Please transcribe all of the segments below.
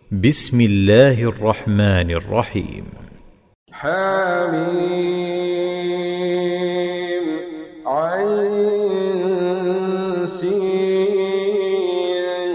بسم الله الرحمن الرحيم. حميم عين سين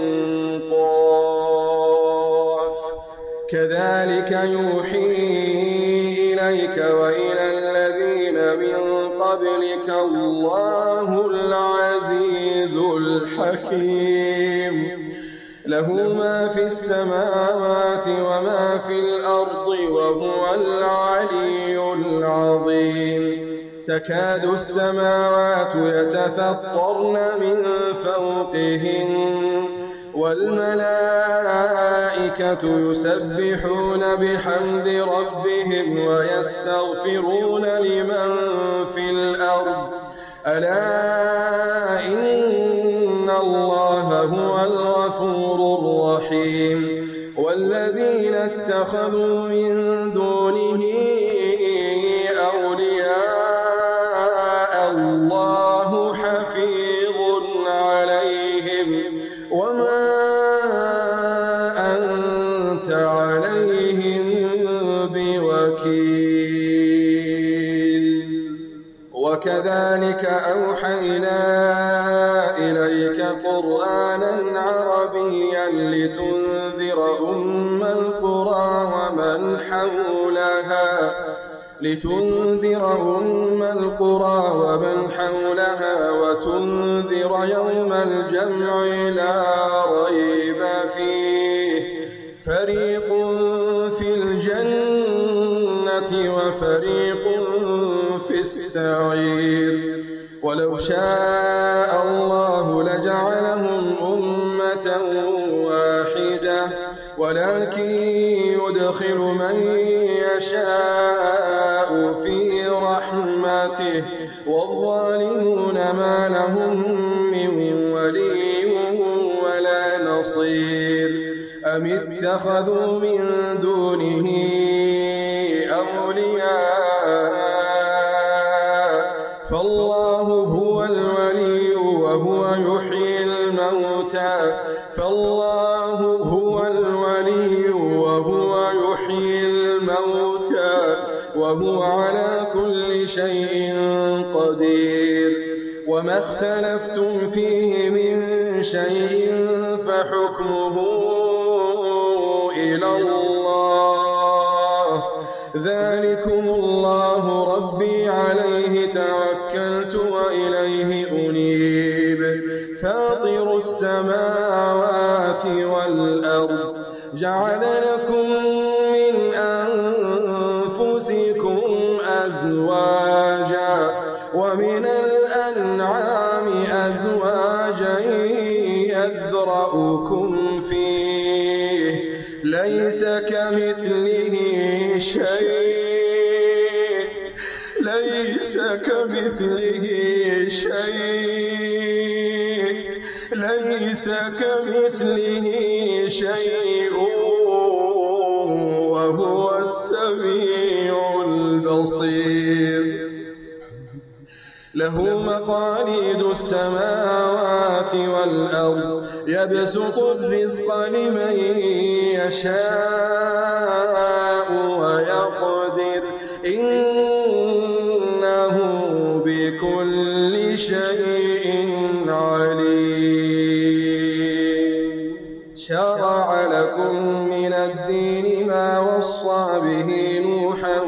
قاف كذلك يوحي إليك وإلى الذين من قبلك الله العزيز الحكيم له ما في السماوات وما في الأرض وهو العلي العظيم تكاد السماوات يتفطرن من فوقهن والملائكة يسبحون بحمد ربهم ويستغفرون لمن في الأرض ألا إن الله هو الغفور الرحيم والذين اتخذوا من دونه أولياء الله حفيظ عليهم وما أنت عليهم بوكيل وكذلك أوحينا إليك قرآنا عربيا لتنذر أم القرى ومن حولها وتنذر يوم الجمع لا ريب فيه فريق في الجنة وفريق في السعير ولو شاء الله لجعلهم أمة واحدة ولكن يدخل من يشاء في رحمته والظالمون ما لهم من ولي ولا نصير أم اتخذوا من دونه أولياء فالله هو الولي وهو يحيي الموتى وهو على كل شيء قدير وما اختلفتم فيه من شيء فحكمه إلى الله ذلكم الله ربي عليه توكلت وإليه أنيب فاطر السماوات والأرض جعل لكم من أنفسكم أزواجا ومن الأنعام أزواجا يذرأكم فيه ليس كمثله شيء وهو السميع البصير له مقاليد السماوات والأرض يبسط الرزق لمن يشاء ويقدر إنه بكل شيء عليم شرع لكم من الدين ما وصى به نوحا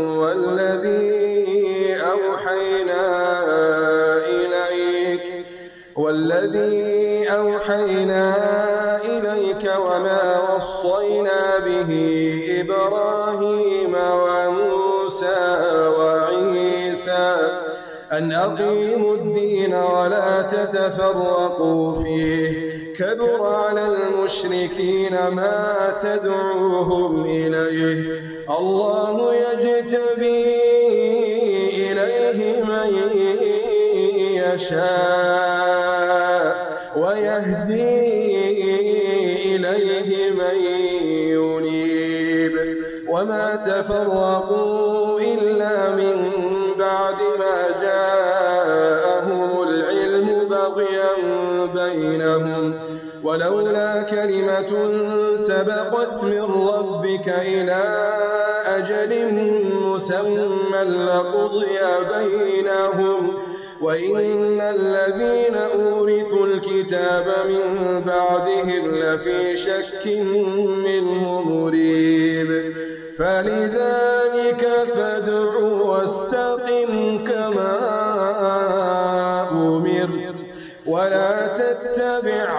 والذي أوحينا إليك وما وصينا به إبراهيم وموسى وعيسى أن أقيموا الدين ولا تتفرقوا فيه كبر على المشركين ما تدعوهم إليه الله يجتبي إليه من يشاء ويهدي إليه من ينيب وما تفرقوا إلا من بعد ما جاءهم العلم بغيا بينهم ولولا كلمة سبقت من ربك إلى أجل مسمى لقضي بينهم وإن الذين أورثوا الكتاب من بعدهم لفي شك منه مريب فلذلك فادع واستقم كما أمرت ولا تتبع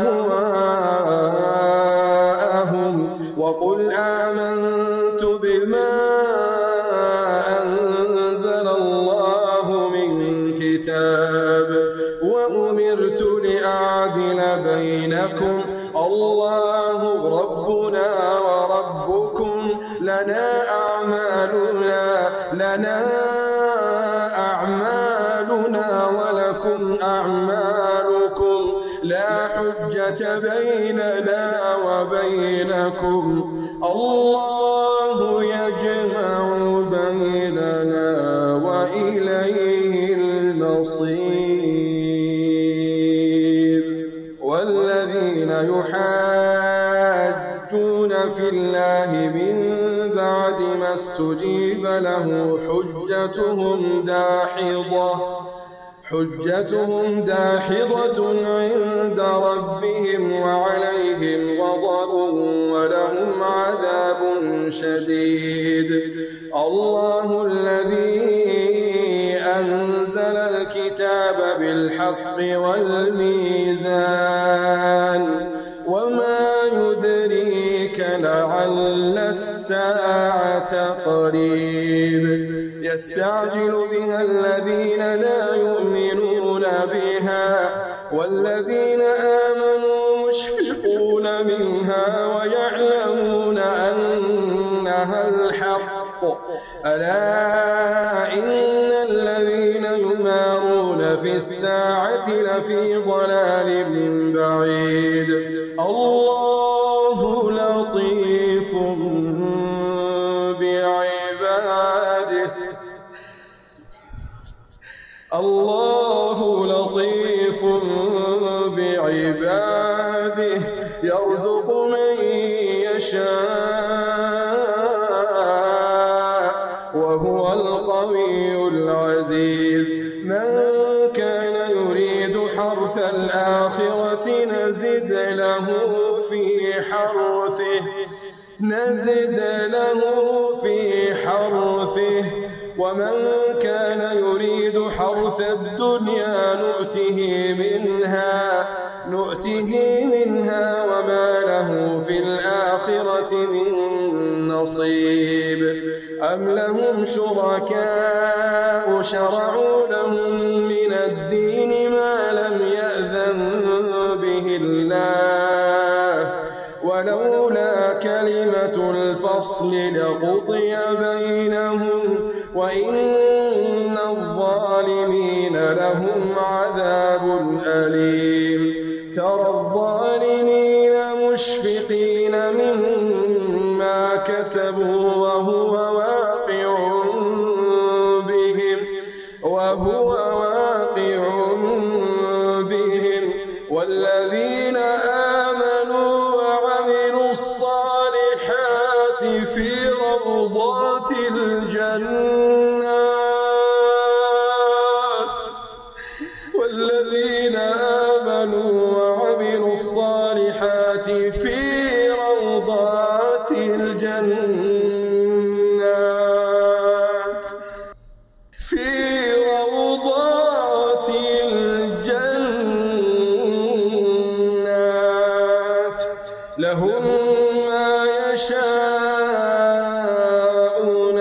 أهواءهم وقل آمنت بما أنزل الله من كتاب وأمرت لأعدل بينكم الله ربنا وربكم لنا أعمالنا ولكم أعمالكم لا حجة بيننا وبينكم الله يجمع بيننا وإليه المصير والذين يحاجون في الله من بعد ما استجيب له حجتهم داحضة عند ربهم وعليهم غضب ولهم عذاب شديد الله الذي أنزل الكتاب بالحق والميزان وما يدريك لعل الساعة قريب يستعجل بها الذين لا يؤمنون بها والذين آمنوا مشفقون منها ويعلمون أنها الحق ألا إن الذين يمارون في الساعة لفي ضلال بعيد الله لطيف بعباده يرزق من يشاء وهو القوي العزيز من كان يريد حرث الآخرة نزد له في حرثه ومن كان يريد حرث الدنيا نؤته منها وما له في الآخرة من نصيب أم لهم شركاء شرعوا لهم من الدين ما لم يأذن به الله ولولا كلمة الفصل لقضي بينهم وإن الظالمين لهم عذاب أليم ترى الظالمين مشفقين مما كسبوا وهو واقع بهم والذين آمنوا وعملوا الصالحات في روضات الجنات لهم ما يشاءون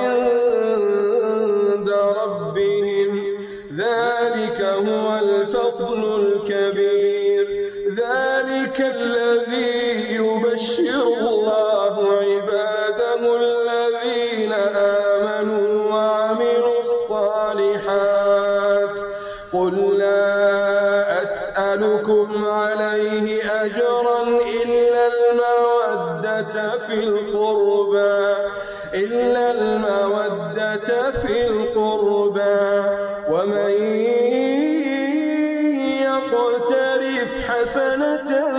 عند ربهم ذلك هو الفضل الكبير ذلك الذي يبشر الله عباده الذين آمنوا وعملوا الصالحات قل لا أسألكم عليه أجرا إلا المودة في القربى ومن يقترف حسنة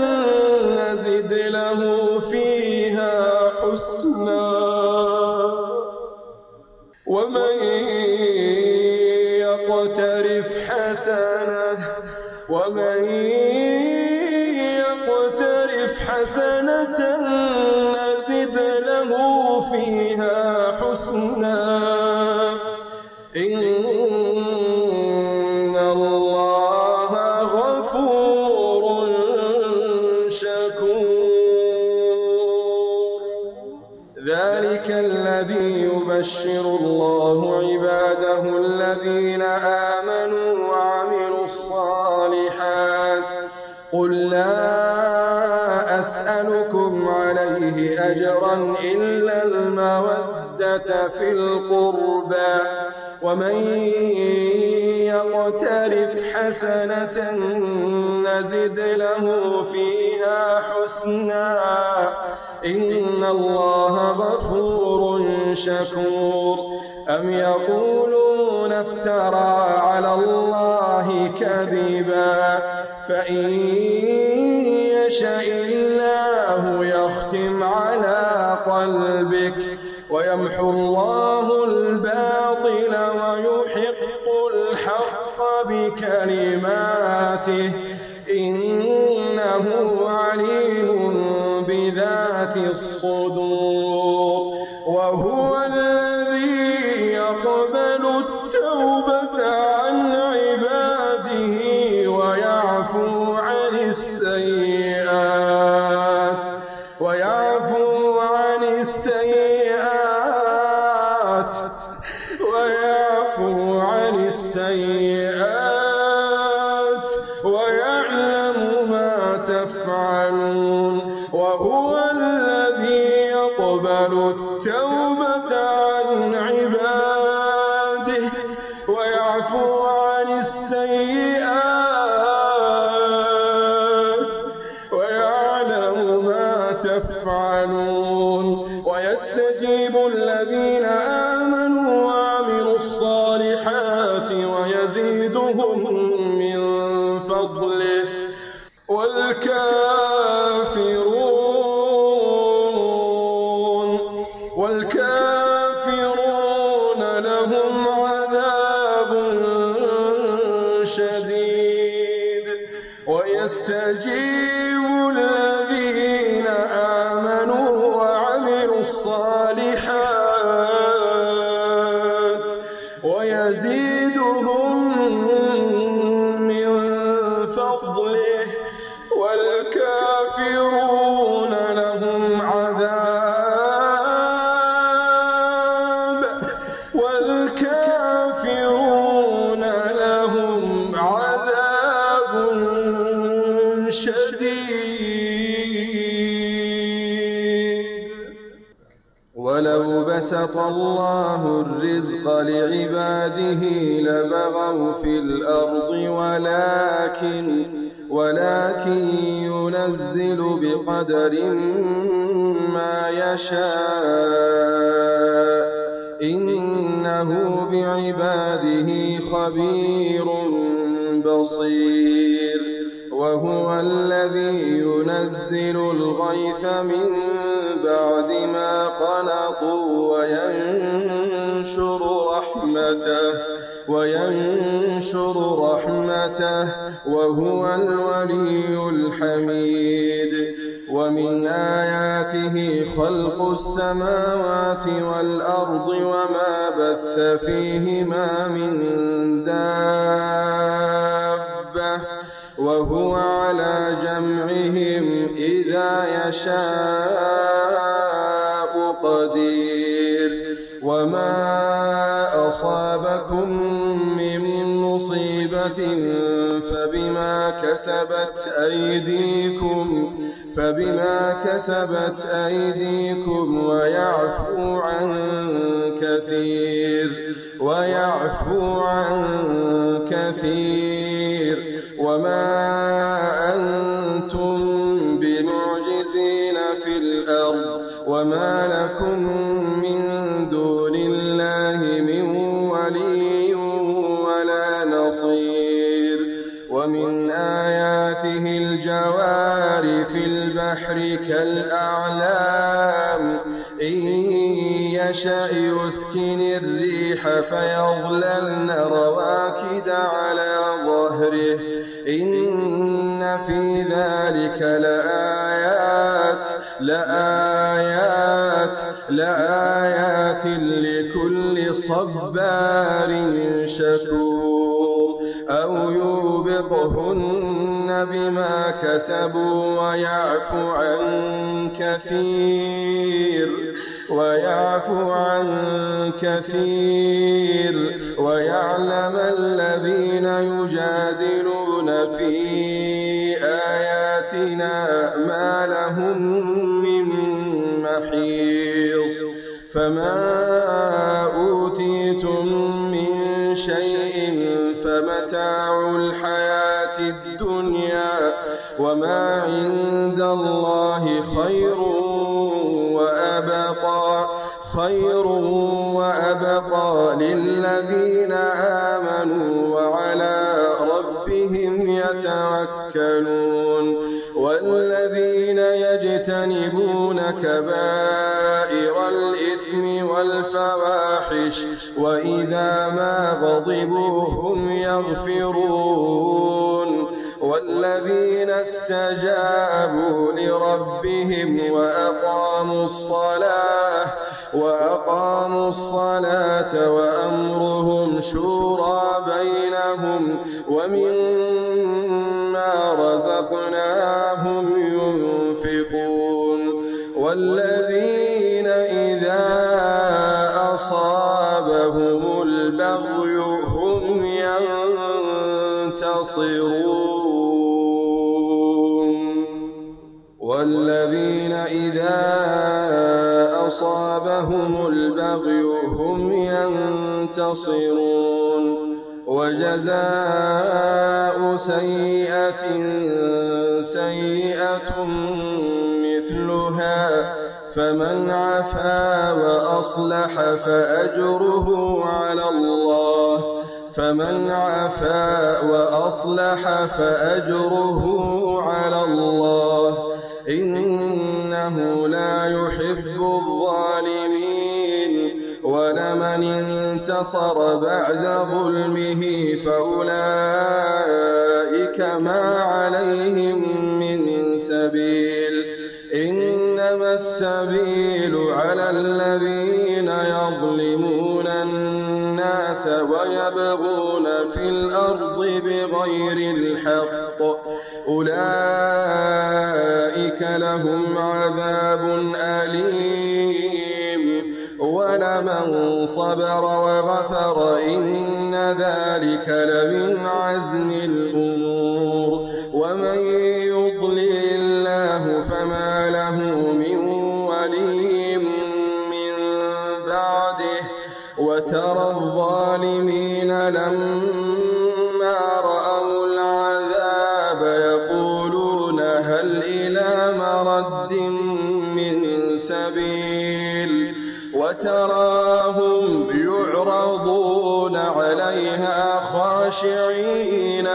حسنا ومن يقترف حسنة نزد له فيها حسنا إن الله غفور شكور. ذلك الذي يبشر الله عباده الذين آمنوا وعملوا الصالحات قل لا أسألكم عليه أجرا إلا المودة في القربى ومن يقترف حسنة نزد له فيها حسنا إن الله غفور شكور. أم يقولون افترى على الله كذبا فإن يشاء الله يختم على قلبك ويمحو الله الباطل ويحق الحق بكلماته إنه عليم بذات الصدور. وهو الذي يقبل التوبة عن عباده ويعفو عن السيئات ويعلم ما تفعلون. وهو الذي يقبل التوبة عن عباده ويعفو عن السيئات ويعلم ما تفعلون. ويستجيب الذين آمنوا وعملوا الصالحات ويزيدهم من فضله والكافرون لهم عذاب شديد. ويستجيب الذين آمنوا وعملوا الصالحات ويزيدهم من فضله والكافرون لهم عذاب شديد. ولو بسط الله الرزق لعباده لبغوا في الأرض ولكن ينزل بقدر ما يشاء إنه بعباده خبير بصير. وهو الذي ينزل الغيث من بعد ما قنطوا وينشر رحمته وهو الولي الحميد. ومن آياته خلق السماوات والأرض وما بث فيهما من دابة وهو على جمعهم إذا يشاء قدير. وما أصابكم من مصيبة فبما كسبت أيديكم ويعفو عن كثير. وما أنتم بمعجزين في الأرض وما لكم من دون الله من ولي ولا نصير. ومن آياته الجوار في البحر كالأعلام إن يشأ يسكن الريح فيظللن رواكد على ظهره إن في ذلك لآيات لكل صبار شكور أو يوبقهن بما كسبوا ويعفو عن كثير ويعلم الذين يجادلون في آياتنا ما لهم من محيص فما أوتيتم من شيء فمتاع الحياة الدنيا وما عند الله خير وأبقى للذين آمنوا وعلى ربهم يتوكلون والذين يجتنبون كبائر الإثم والفواحش وإذا ما غضبوا هم يغفرون والذين استجابوا لربهم وأقاموا الصلاة وأمرهم شورى بينهم ومما رزقناهم ينفقون والذين إذا أصابهم البغي هم ينتصرون وجزاء سيئة سيئة مثلها فمن عفا وأصلح فأجره على الله إنه لا يحب الظالمين ولمن انتصر بعد ظلمه فأولئك ما عليهم من سبيل إنما السبيل على الذين يظلمون الناس ويبغون في الأرض بغير الحق أولئك لهم عذاب أليم ولمن صبر وغفر إن ذلك لمن عزم الأمور ومن يضلل الله فما له من ولي من بعده وترى الظالمين لما رأوا العذاب يقولون هل إلى مرد من سبيل وتراهم يعرضون عليها خاشعين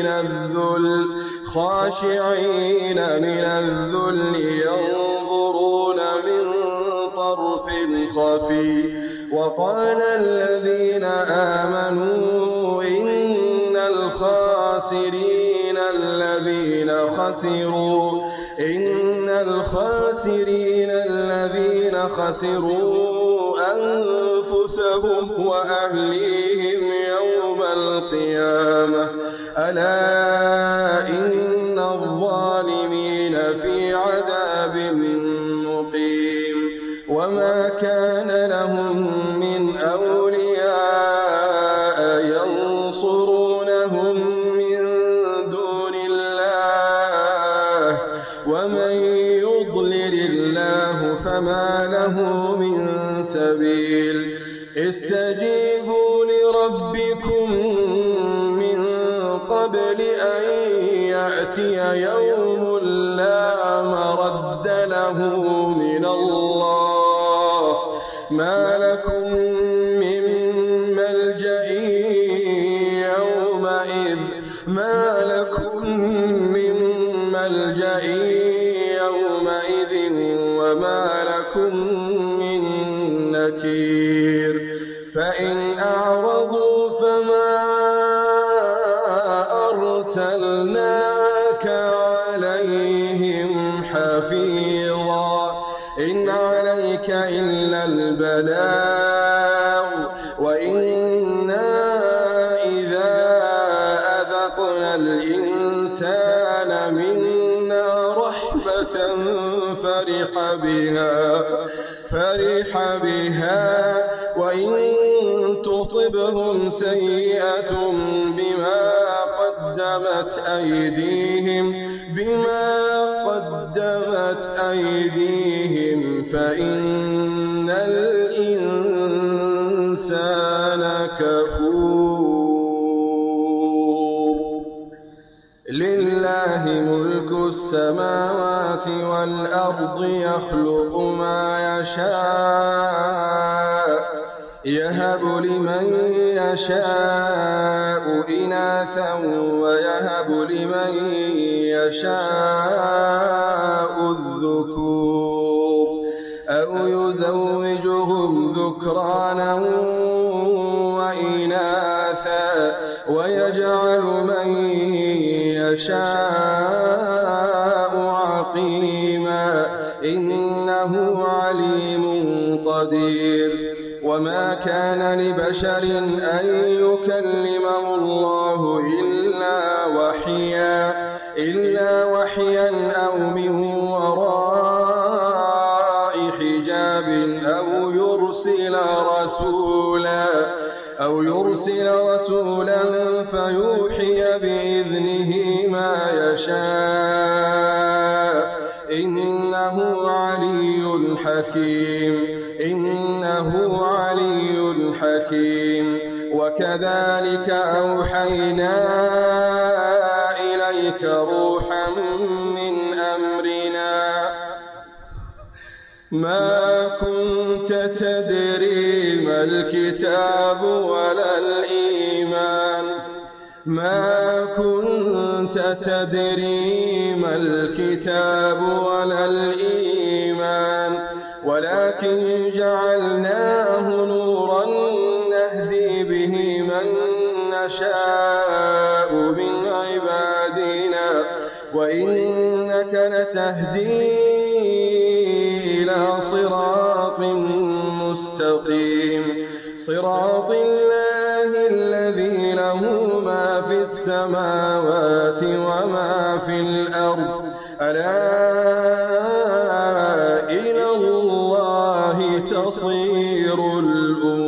من الذل ينظرون من طرف خفي وقال الذين آمنوا إن الخاسرين الذين خسروا أنفسهم وأهليهم يوم القيامة ألا إن الظالمين في عذاب مقيم وما كان لهم من أولياء ينصرونهم من دون الله ومن يضلل الله فما له من سبيل استجيبوا لربكم من قبل أن يأتي يوم لا مرد له من الله ما لكم من ملجأ يومئذ وما لكم من نكير فإن أعرضوا فما أرسلناك عليهم حفيظا إن عليك إلا البلاغ وإنا إذا أذقنا الإنسان منا رحمة فرح بها وإن تصبهم سيئة بما قدمت أيديهم فإن الإنسان كفور لله ملك السماوات والأرض يخلق ما يشاء يهب لمن يشاء إناثا ويهب لمن يشاء الذكور أو يزوجهم ذكرانا وإناثا ويجعل من يشاء عقيما إنه عليم قدير وما كان لبشر أن يكلمه الله إلا وحيا أو من وراء حجاب أو يرسل رسولا فيوحي بإذنه ما يشاء إنه علي حكيم وكذلك أوحينا إليك روحا من أمرنا ما كنت تدري ما الكتاب ولا الإيمان ولكن جعلناه نورا نهدي به من نشاء من عبادنا وإنك لتهدي إلى صراط مستقيم صراط الله الذي له ما في السماوات وما في الأرض ألا إلى الله تصير الأمور